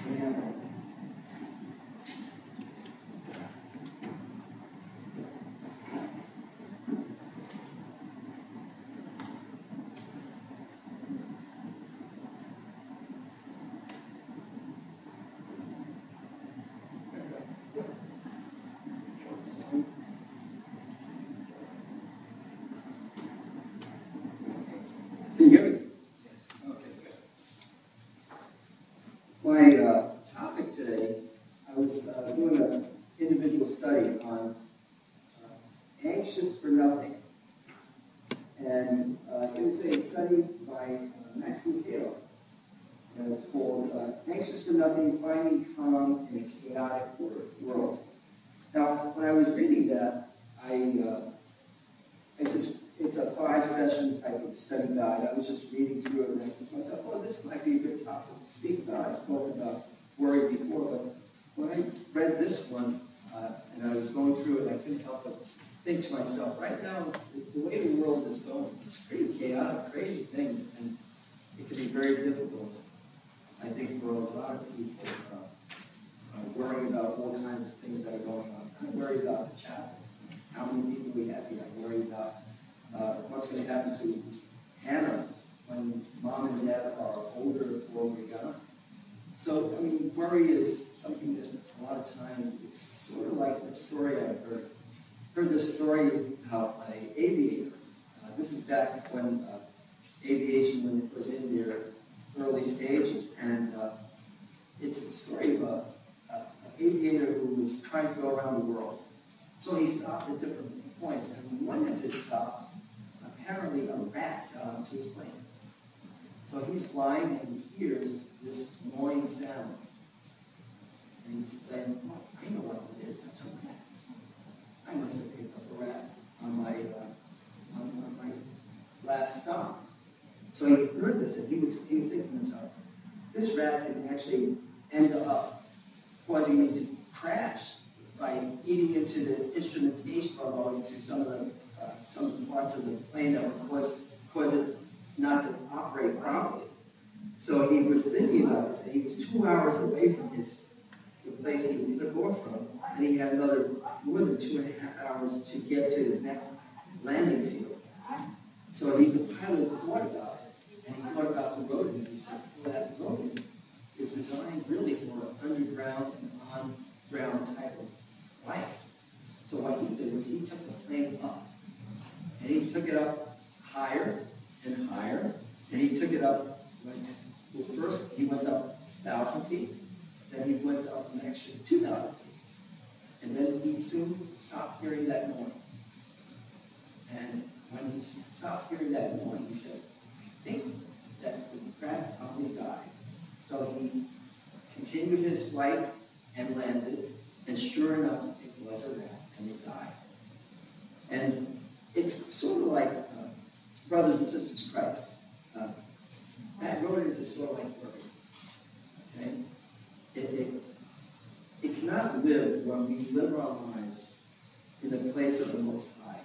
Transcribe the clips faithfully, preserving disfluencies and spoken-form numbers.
Can you hear me? Okay, good. My uh, topic today, I was uh, doing an individual study on uh, Anxious for Nothing. And uh, it was a study by uh, Max Lucado. And it's called uh, Anxious for Nothing, Finding Calm in a Chaotic World. Now, when I was reading that, I, uh, I just, it's a five-session type of study guide. I was just reading through it, and I said to myself, oh, this might be a good topic to speak about. I've spoken about worry before, but when I read this one, uh, and I was going through it, I couldn't help but think to myself, right now, the, the way the world is going, it's pretty chaotic, crazy things, and it can be very difficult, I think, for a lot of people, uh, uh, worrying about all kinds of things that are going on. I'm worried about the chapel, how many people we have here. I'm worried about uh, what's going to happen to Hannah when mom and dad are older or we're gone. So, I mean, worry is something that a lot of times it's sort of like the story I've heard. Heard this story about an aviator. Uh, this is back when uh, aviation when it was in their early stages, and uh, it's the story of a, a, an aviator who was trying to go around the world. So he stopped at different points, and one of his stops, apparently a rat got onto his plane. So he's flying and he hears this annoying sound. And he's saying, oh, I know what it is, that's a rat. I must have picked up a rat on my, uh, on, on my last stop. So he heard this and he was, he was thinking to himself, this rat can actually end up causing me to crash by eating into the instrumentation or going into some of the uh, some of the parts of the plane that would cause, cause it not to operate properly. So he was thinking about this, and he was two hours away from his the place he took off from, and he had another more than two and a half hours to get to his next landing field. So he, the pilot thought about it, and he thought about the road, and he said, well, that road is designed really for an underground and on-ground type of life. So what he did was he took the plane up, and he took it up higher and higher, and he took it up, well, first he went up one thousand feet, then he went up an extra two thousand feet, and then he soon stopped hearing that noise. And when he stopped hearing that noise, he said, I think that the rat probably died. So he continued his flight and landed, and sure enough, it was a rat, and it died. And it's sort of like, uh, brothers and sisters in Christ, uh, that rodent is sort of like worry. Okay? It, it, it cannot live when we live our lives in the place of the Most High.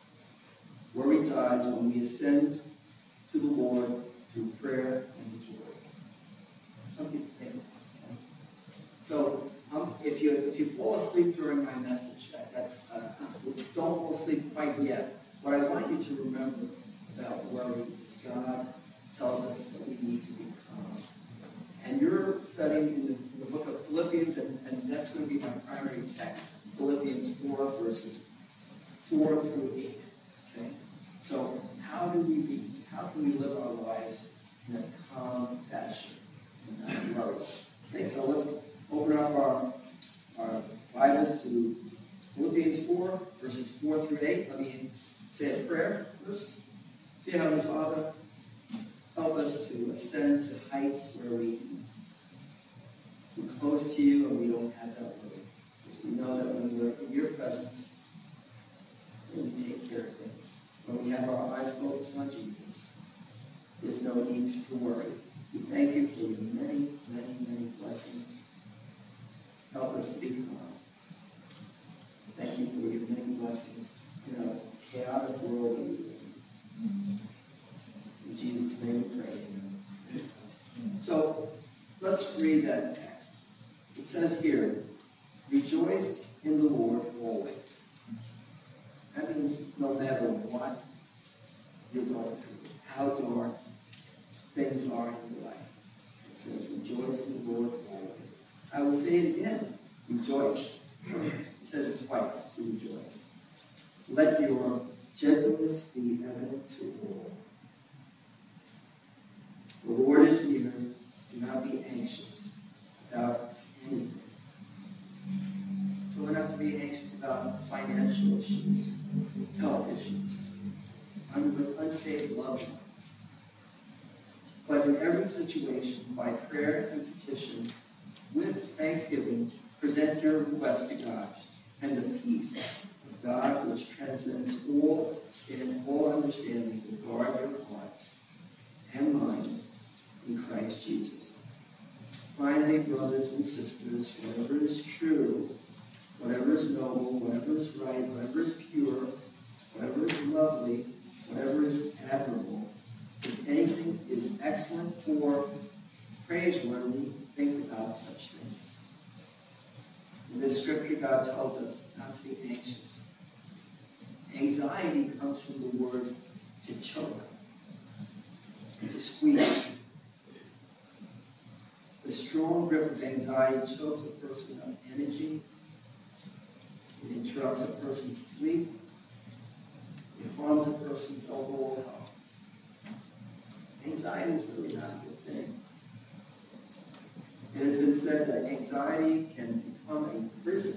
Worry dies when we ascend to the Lord through prayer and His Word. Something to think about. Okay? So, um, if you if you fall asleep during my message, that's uh, don't fall asleep quite yet. What I want you to remember about worry is God tells us that we need to be calm. And you're studying in the, in the book of Philippians, and, and that's going to be my primary text, Philippians four, verses four through eight. Okay? So how do we be, how can we live our lives in a calm fashion and not worry? Okay, so let's open up our, our Bibles to Philippians four, verses four through eight. Let me say a prayer first. Dear Heavenly Father, help us to ascend to heights where we we're close to you and we don't have that worry. Because we know that when we're in your presence, we take care of things. When we have our eyes focused on Jesus, there's no need to worry. We thank you for your many, many, many blessings. Help us to be calm. Thank you for your many blessings in a chaotic world that we live in. In Jesus' name we pray. So, let's let's read that text. It says here, rejoice in the Lord always. That means no matter what you're going through, how dark things are in your life. It says, rejoice in the Lord always. I will say it again, rejoice. It says it twice, to rejoice. Let your gentleness be evident to all. The Lord is near. Do not be anxious about anything. So we're not to be anxious about financial issues, health issues, unsaved loved ones. But in every situation, by prayer and petition, with thanksgiving, present your request to God, and the peace of God, which transcends all, stand, all understanding, will guard your hearts and minds in Christ Jesus. Finally, brothers and sisters, whatever is true, whatever is noble, whatever is right, whatever is pure, whatever is lovely, whatever is admirable, if anything is excellent or praiseworthy, think about such things. In this scripture, God tells us not to be anxious. Anxiety comes from the word to choke, and to squeeze. The strong grip of anxiety chokes a person of energy. It interrupts a person's sleep. It harms a person's overall health. Anxiety is really not a good thing. It has been said that anxiety can become a prison.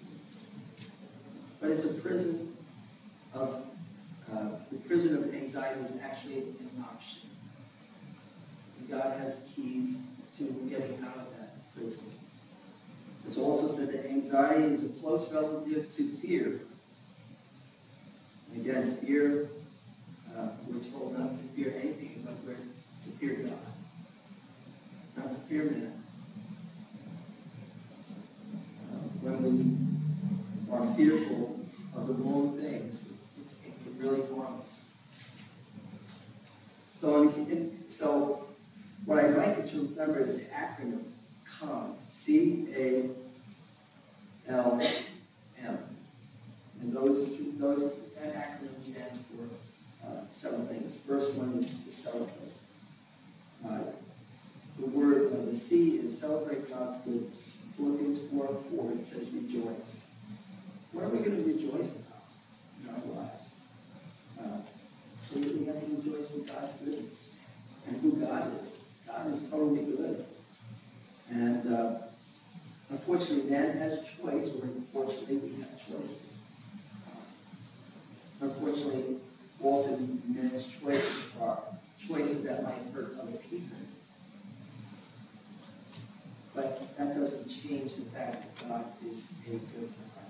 But it's a prison of, uh, the prison of anxiety is actually an option. And God has the keys to getting out of that prison. It's also said that anxiety is a close relative to fear. And again, fear, uh, we're told not to fear anything, but we're to fear God. Not to fear man. Uh, when we are fearful of the wrong things, it, it can really harm us. So, in, in, so what I'd like you to remember is the acronym CALM. C A L M. And those, two, those that acronym stands for uh, several things. First one is to celebrate. Uh, the word, uh, the C is celebrate God's goodness. Philippians four four, it says rejoice. What are we going to rejoice about in our lives? Uh, we have to rejoice in God's goodness and who God is. God is totally good. And uh, unfortunately, man has choice, or unfortunately, we have choices. Uh, unfortunately, often man's choices are choices that might hurt other people. But that doesn't change the fact that God is a good God.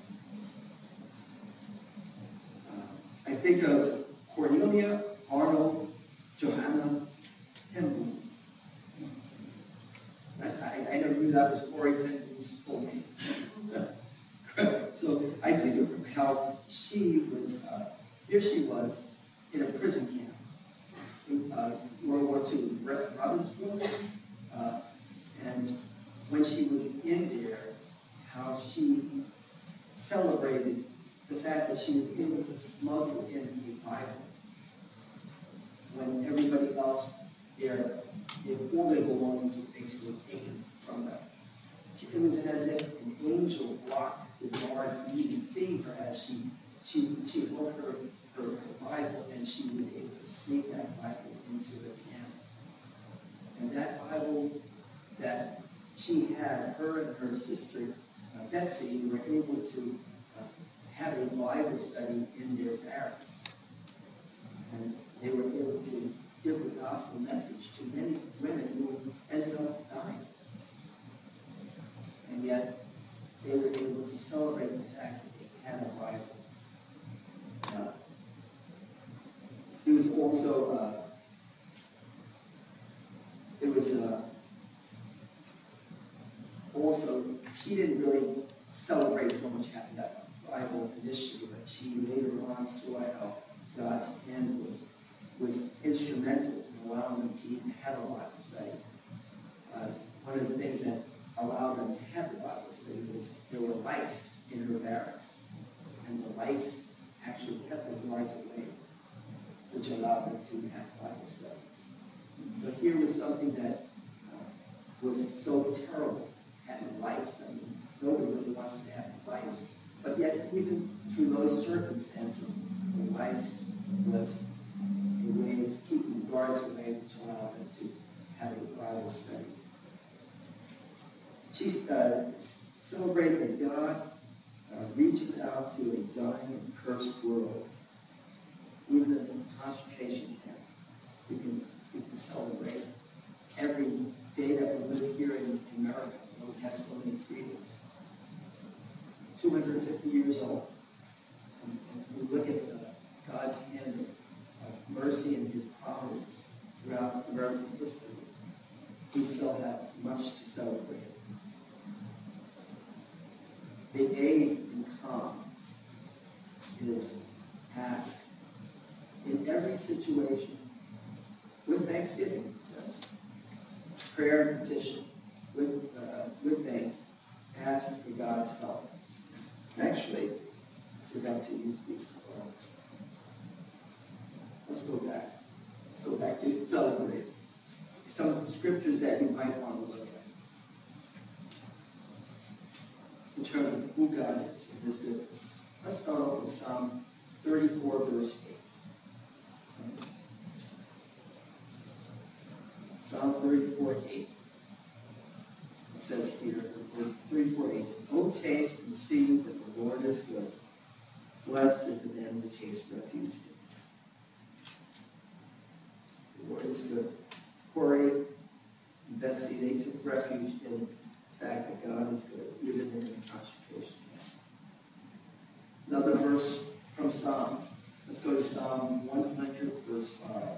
Uh, I think of Cornelia Arnold Johanna Temple. I, I, I never knew that was Corey Temple's full name. So I think of how she was, uh, here she was in a prison camp in uh, World War Two, Ravensbrück. Uh, and when she was in there, how she celebrated the fact that she was able to smuggle in a Bible when everybody else, their, their all their belongings were basically taken from them. She, it was as if an angel blocked the door from even seeing her as she she she held her, her, her Bible, and she was able to sneak that Bible into the camp. And that Bible that she had, her and her sister uh, Betsy were able to uh, have a Bible study in their barracks, and they were able to give the gospel message to many women who ended up dying. And yet, they were able to celebrate the fact that they had a Bible. Uh, it was also, uh, it was uh, also, she didn't really celebrate so much having that Bible initially, but she later on saw how God's hand was was instrumental in allowing them to even have a Bible study. Uh, one of the things that allowed them to have the Bible study was there were lice in her barracks. And the lice actually kept the guards away, which allowed them to have Bible study. So here was something that uh, was so terrible, having lice. I mean, nobody really wants to have lice. But yet, even through those circumstances, the lice was a way of keeping the guards away, which allowed them to have a Bible study. She's uh, celebrate that God uh, reaches out to a dying and cursed world. Even in the concentration camp, we can, we can celebrate every day that we live here in America. We have so many freedoms. two hundred fifty years old. And, and we look at uh, God's hand of, of mercy and his providence throughout American history. We still have much to celebrate. The A in calm is ask in every situation with thanksgiving, it says. Prayer and petition with, uh, with thanks. Ask for God's help. Actually, I forgot to use these quotes. Let's go back. Let's go back to celebrate. Some of the scriptures that you might want to look at in terms of who God is and his goodness. Let's start off with Psalm thirty-four, verse eight. Psalm thirty-four, eight. It says here, thirty-four, eight, "O taste and see that the Lord is good. Blessed is the man who takes refuge in him." The Lord is good. Corey and Betsy, they took refuge in the fact that God is good, even in the concentration camp. Another verse from Psalms. Let's go to Psalm one hundred, verse five.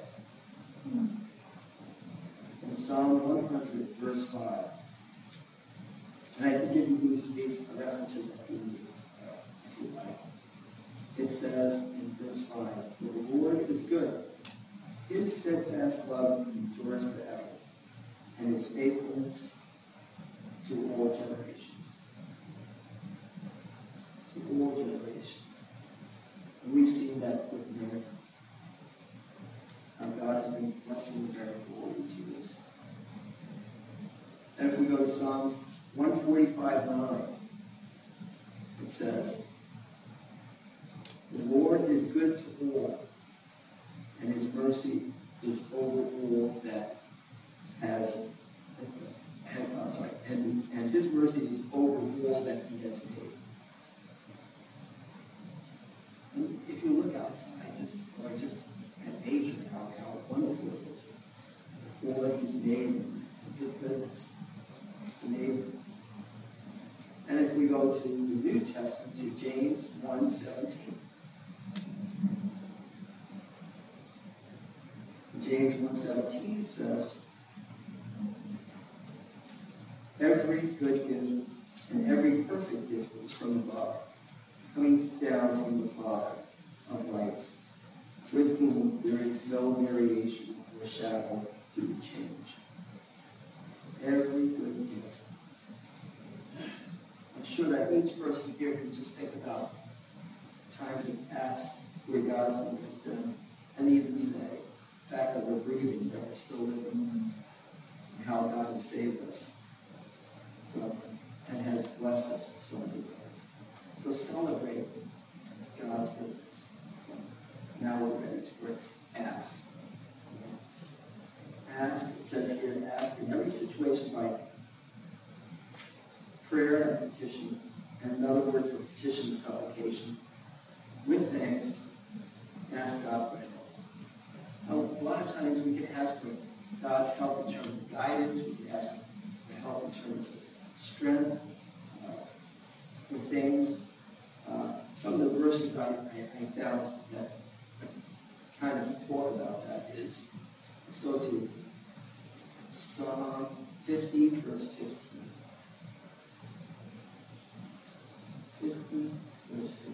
In Psalm one hundred, verse five. And I can give you these, these references if you need, uh, if you like. It says in verse five, "The Lord is good. His steadfast love endures forever, and his faithfulness to all generations." To all generations. And we've seen that with America. How God has been blessing America all these years. And if we go to Psalms one forty-five, nine, it says, "The Lord is good to all, and his mercy is over all that has, and, I'm sorry, and, and his mercy is over all that he has made." And if you look outside, just or just at nature, how, how wonderful it is, all that he's made and his goodness. It's amazing. And if we go to the New Testament, to James one seventeen. James one seventeen says, "Every good gift and every perfect gift is from above, coming down from the Father of lights, with whom there is no variation or shadow to be changed." Every good gift. I'm sure that each person here can just think about times in the past where God's been with them, and even today, the fact that we're breathing, that we're still living, and how God has saved us from and has blessed us in so many ways. So celebrate God's goodness. Now we're ready for ask. Ask, it says here, ask in every situation by prayer and petition, and another word for petition is supplication. With thanks, ask God for help. Now, a lot of times we can ask for God's help in terms of guidance. We can ask for help in terms of strength uh, for things. Uh, some of the verses I, I, I found that kind of talk about that is, let's go to Psalm fifty, verse fifteen. fifty, verse fifteen.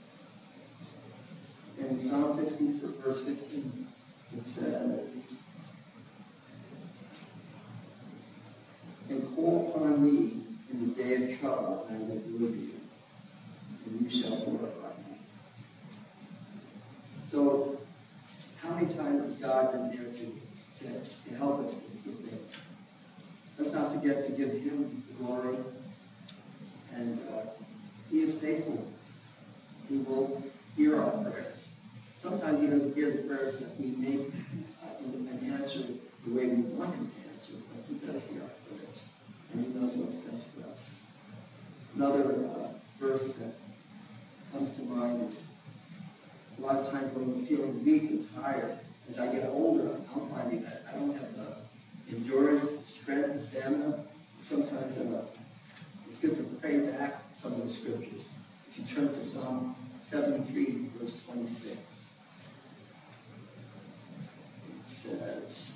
In Psalm fifty, verse fifteen, it says, "And call upon me in the day of trouble, and I will deliver you, and you shall glorify me. So, how many times has God been there to, to, to help us with things? Let's not forget to give him the glory. And uh, he is faithful. He will hear our prayers. Sometimes he doesn't hear the prayers that we make uh, and answer the way we want him to answer, but he does hear our prayers. And he knows what's best for us. Another uh, verse that comes to mind is a lot of times when we're feeling weak and tired, as I get older, I'm finding that I don't have the endurance, strength, and stamina. Sometimes uh, it's good to pray back some of the scriptures. If you turn to Psalm seventy-three, verse twenty-six, it says,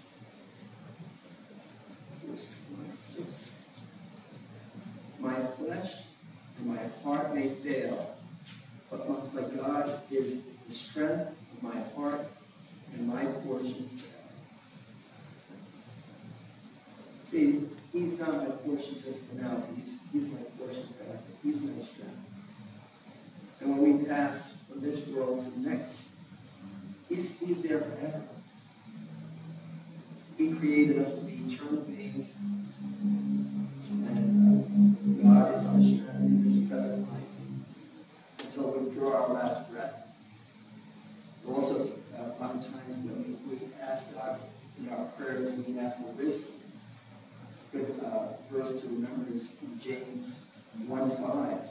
verse twenty-six, my flesh and my heart may fail, but, my, but God is the strength of my heart and my portion forever. See, he's not my portion just for now. He's, he's my portion forever. He's my strength. And when we pass from this world to the next, he's, he's there forever. He created us to be eternal beings. And uh, God is our strength in this present life until we draw our last breath. Also, uh, a lot of times when we, we ask God in our prayers, we ask for wisdom. A good uh, verse to remember is from James one five.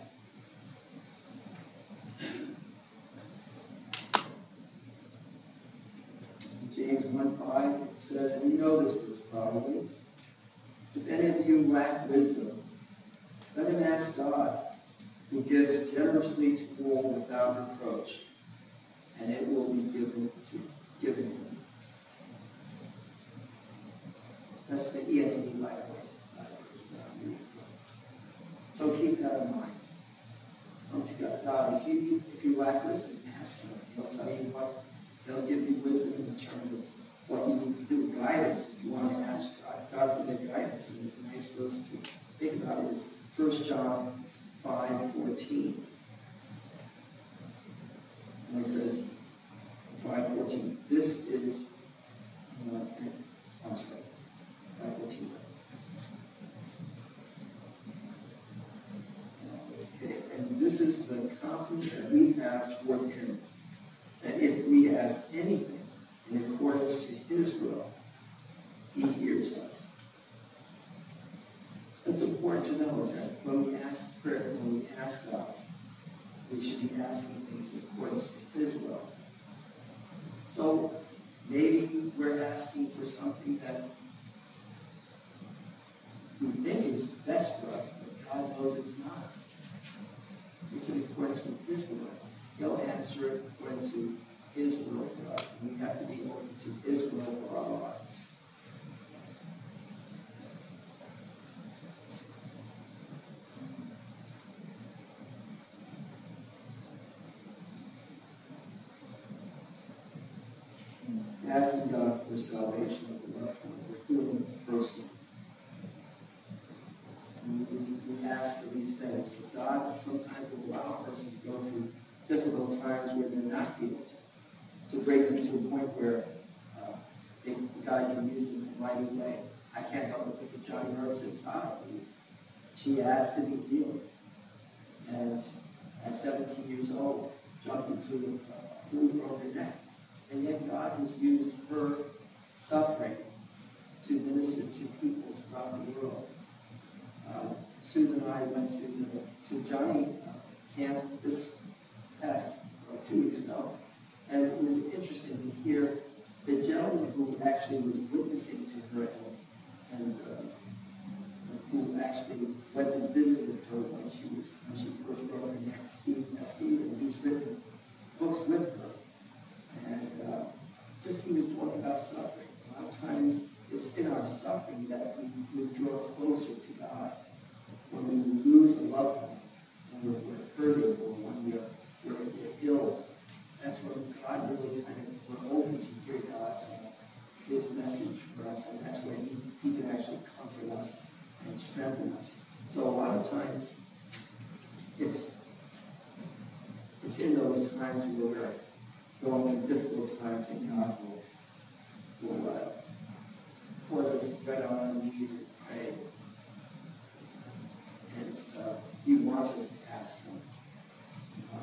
James one five, it says, and you know this verse probably, if any of you lack wisdom, let him ask God, who gives generously to all without reproach, and it will be given to given him. That's the E S V Bible. So keep that in mind. Come to God. God, if you if you lack wisdom, ask him. He'll tell you what. He'll give you wisdom in terms of what you need to do. Guidance, if you want to ask God, God for that guidance. And the nice verse to think about is First John five fourteen. And it says, five fourteen, this is, uh, I'm sorry, five fourteen. Okay, and this is the confidence that we have toward him, that if we ask anything in accordance to his will, he hears us. What's important to know is that when we ask prayer, when we ask God, we should be asking things in accordance to his will. So maybe we're asking for something that we think is best for us, but God knows it's not. It's in accordance with his will. He'll answer it according to his will for us, and we have to be open to his will for our lives. Asking God for salvation of the loved one, or healing of the person. And we, we ask for these things, but God sometimes will allow a person to go through difficult times where they're not healed, to bring them to a point where uh, they, God can use them in a mighty way. I can't help but think of Johnny Harrison's daughter. She asked to be healed, and at seventeen years old, jumped into a pool, broke her neck. And yet God has used her suffering to minister to people throughout the world. Uh, Susan and I went to the to Johnny uh, camp this past uh, two weeks ago, and it was interesting to hear the gentleman who actually was witnessing to her and, and uh, who actually went and visited her when she was when she first broke her neck, Steve Steve, and he's written books with her. And uh, just he was talking about suffering. A lot of times it's in our suffering that we, we draw closer to God. When we lose a loved one, when we're, we're hurting, or when we're, we're, we're ill, that's when God really kind of, we're open to hear God's uh, his message for us, and that's where he, he can actually comfort us and strengthen us. So a lot of times, it's it's in those times where we're going through difficult times that God will, will uh, cause us to get on our knees and pray. And uh, he wants us to ask him. Uh,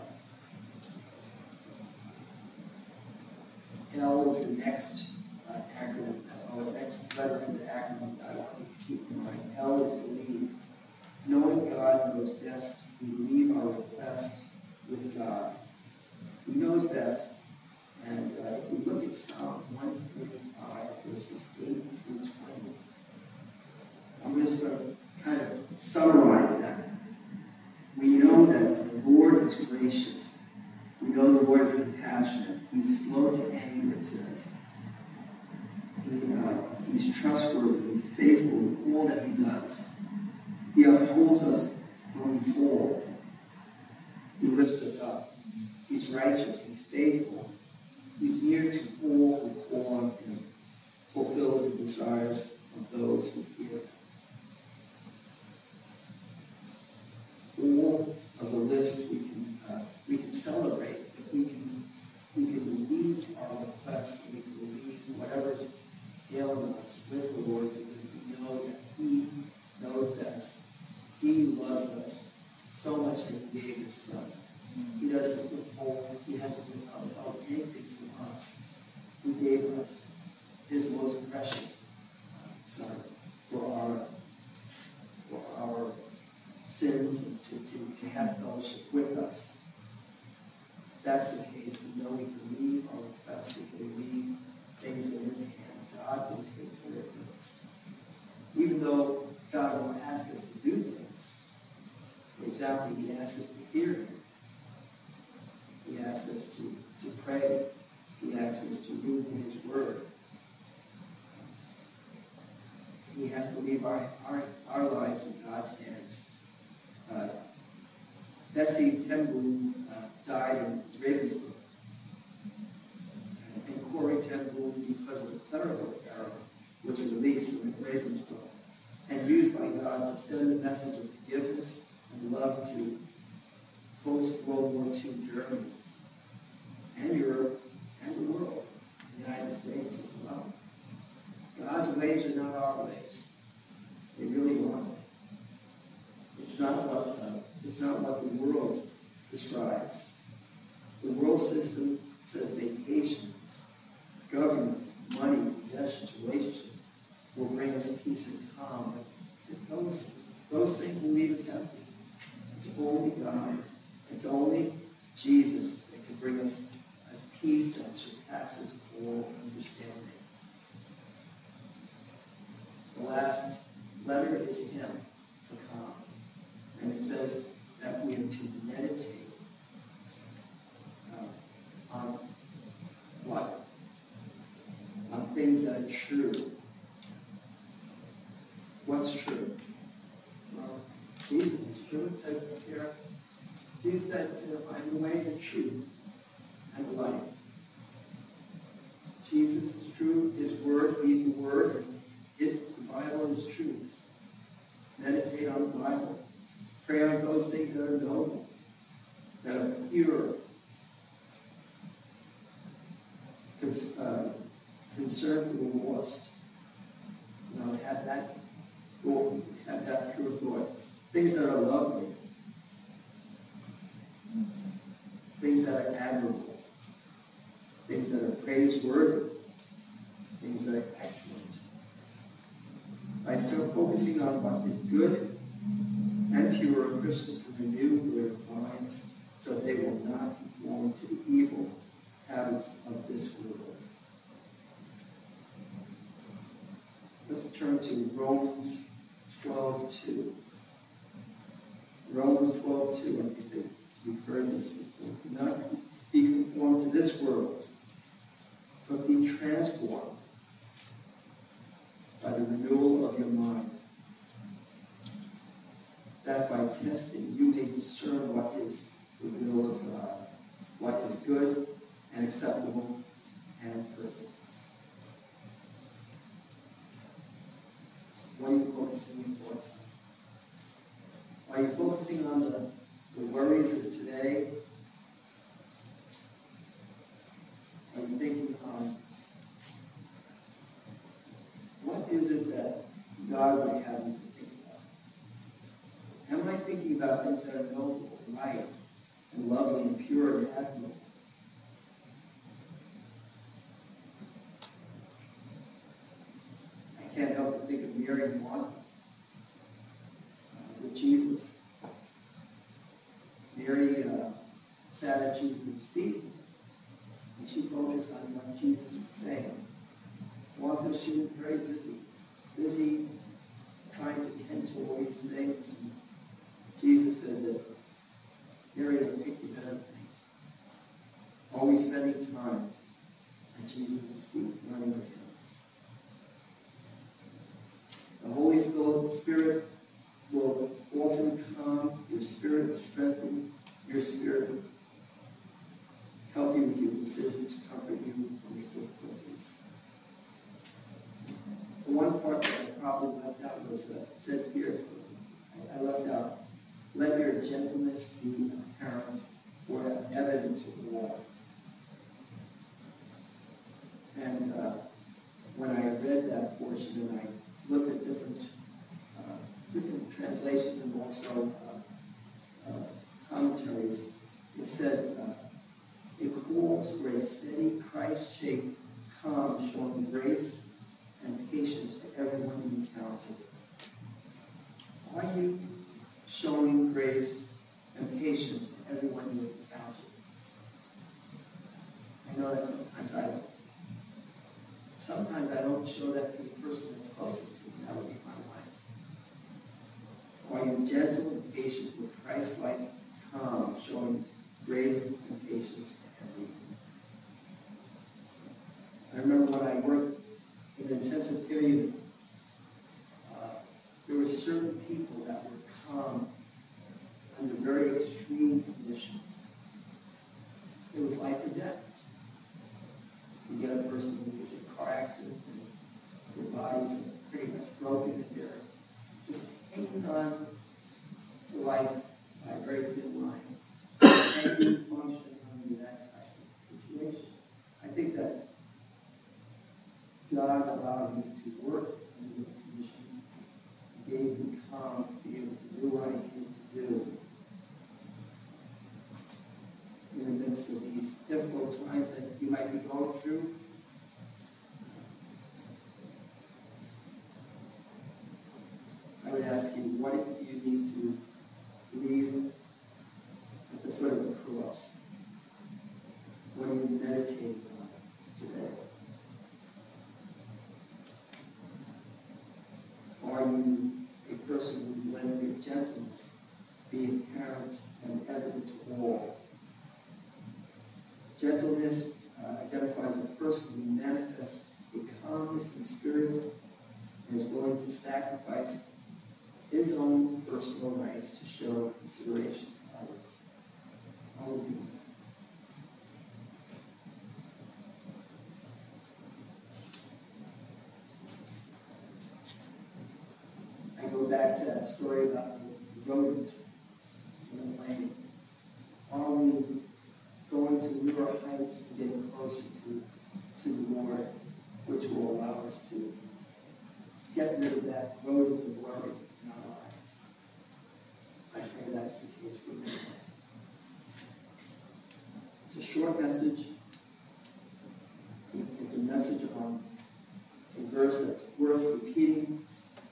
L is the next uh, acronym, or the next letter in the acronym that I want you to keep in mind. L is to leave. Knowing God knows best, we leave our request with God. He knows best. And uh, if we look at Psalm one forty-five, verses eight through twenty, I'm just going to kind of summarize that. We know that the Lord is gracious. We know the Lord is compassionate. He's slow to anger, it says. He, uh, he's trustworthy. He's faithful in all that he does. He upholds us when we fall. He lifts us up. He's righteous. He's faithful. He's near to all who call on him. Fulfills the desires of those who fear him. All of the list we can uh, we can celebrate, but we can we can leave our requests, we can leave whatever's ailing us with the Lord, because we know that he knows best. He loves us so much that he gave his son. He doesn't withhold, he hasn't withheld anything from us. He gave us his most precious son for our for our sins and to, to, to have fellowship with us. That's the case. We know we can leave our requests, we can leave things in his hand. God will take care of things. Even though God will ask us to do things. For example, he asks us to hear him. He asks us to, to pray. He asks us to read his word. We have to leave our, our, our lives in God's hands. Uh, Betsy ten Boom uh, died in Ravensbrück. And Corrie ten Boom, because of the clerical error, was released from Ravensbrück and used by God to send a message of forgiveness and love to post-World War Two Germany and Europe and the world, the United States as well. God's ways are not our ways. They really aren't. It's not what uh, it's not what the world describes. The world system says vacations, government, money, possessions, relationships will bring us peace and calm. But those, those things will leave us empty. It's only God. It's only Jesus that can bring us a peace that surpasses all understanding. The last letter is M for calm. And it says that we are to meditate uh, on what? On things that are true. What's true? Well, Jesus is true. It says here, Jesus said to find the way, the truth, and the life. Jesus is true. His word, he's the word. And it, the Bible is truth. Meditate on the Bible. Pray on those things that are noble, that are pure. Cons- uh, concern for the lost. You know, have that thought, have that pure thought. Things that are lovely. Things that are admirable. Things that are praiseworthy. Things that are excellent. By focusing on what is good and pure, Christians can renew their minds so that they will not conform to the evil habits of this world. Let's turn to Romans twelve two. Romans twelve two, I think that you've heard this before. Do not be conformed to this world, but be transformed by the renewal of your mind, that by testing you may discern what is the will of God, what is good and acceptable and perfect. What are you focusing your thoughts on? Are you focusing on the, the worries of today? Are you thinking on what is it that God would have you to think about? Am I thinking about things that are noble and right and lovely and pure and admirable? I can't help but think of Mary and Martha uh, with Jesus. Mary uh, sat at Jesus' feet, and she focused on what Jesus was saying. Martha, she was very busy, busy trying to tend to all these things. And Jesus said that Mary had picked the better thing. Always spending time at Jesus' feet, learning with him. The Holy Spirit will often calm your spirit, strengthen your spirit, help you with your decisions, comfort you in your difficulties. The one part that I probably left out was uh, said here, I, I left out, let your gentleness be apparent or evident to all. And uh, when I read that portion and I looked at different uh, different translations and also uh, uh, commentaries, it said uh, it calls for a steady, Christ-shaped calm, showing grace and patience to everyone you encounter. Are you showing grace and patience to everyone you encounter? I know that sometimes I don't. Sometimes I don't show that to the person that's closest to me. That would be my wife. Are you gentle and patient with Christ-like calm, showing grace and patience to everyone? I remember when I worked in an intensive care unit, uh, there were certain people that were calm under very extreme conditions. It was life or death. You get a person who gets in a car accident and their bodies are pretty much broken and they're just hanging on to life by a very thin line. Can you function under that type of situation? I think that God allowed me to work under those conditions. He gave me calm to be able to do what I needed to do in the midst of these difficult times that you might be going through. I would ask you, what do you need to leave at the foot of the cross? What are you meditating on today? Are you a person who's letting your gentleness be apparent and evident to all? Gentleness uh, identifies a person who manifests a calmness in spirit and is willing to sacrifice his own personal rights to show consideration to others. I will do that. I go back to that story about the rodent in the plane. Are we going to newer heights and getting closer to, to the Lord, which will allow us to get rid of that rodent of worry in our lives? I pray that's the case for many of us. It's a short message. It's a message on a verse that's worth repeating.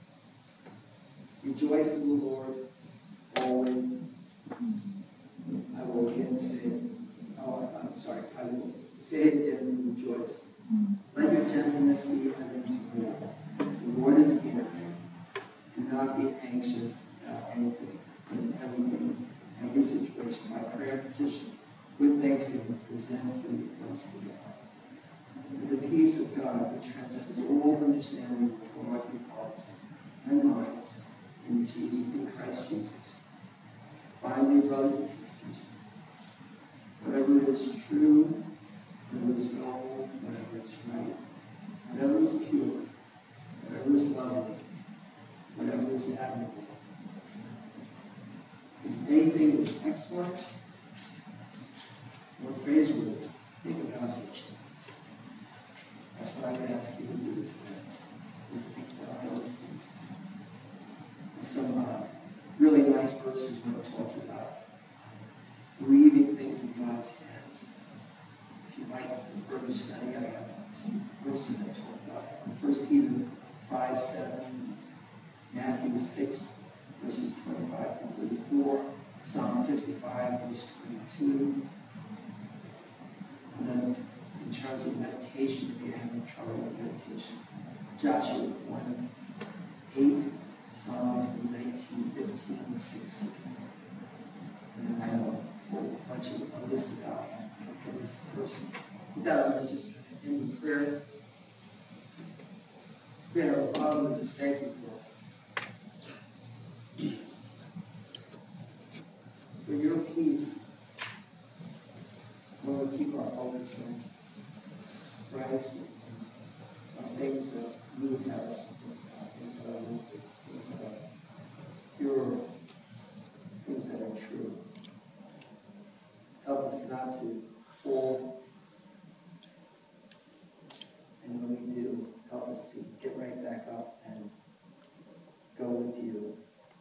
Rejoice in the Lord always. I will again say it. Oh, I'm sorry. I will say it again and rejoice. Let your gentleness be evident to all. The Lord is here. Do not be anxious about anything, in everything, every situation, by prayer and petition, with thanksgiving, present your requests to God. The peace of God, which transcends all understanding, will guard your hearts and minds in Jesus, in Christ Jesus. Finally, brothers and sisters, whatever is true, whatever is noble, whatever is right, whatever is pure, whatever is lovely, whatever is admirable. If anything is excellent or praiseworthy, think about such things. That's what I would ask you to do today, is think about those things. There's some uh, really nice verses where it talks about leaving things in God's hands. If you like for further study, I have some verses that talk about it. First Peter five, seven, Matthew six, verses twenty-five through thirty-four, Psalm fifty-five, verse twenty-two. And then in terms of meditation, if you're having trouble with meditation, Joshua one, eight, Psalms nineteen, fifteen, and sixteen. And then I have a whole bunch of a list about these verses. With that, I'm going to just end in prayer. Dear Father, we just thank you for, for your peace. Lord, keep our focus on Christ and on things that you would have us to think about, things that are wicked, things that are pure, things that are true. Help us not to fall. And when we do, help us to get right back up and go with you.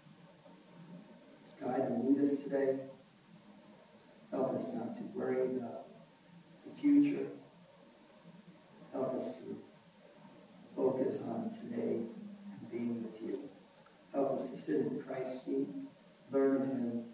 Guide and lead us today. Help us not to worry about the future. Help us to focus on today and being with you. Help us to sit at Christ's feet, learn of him,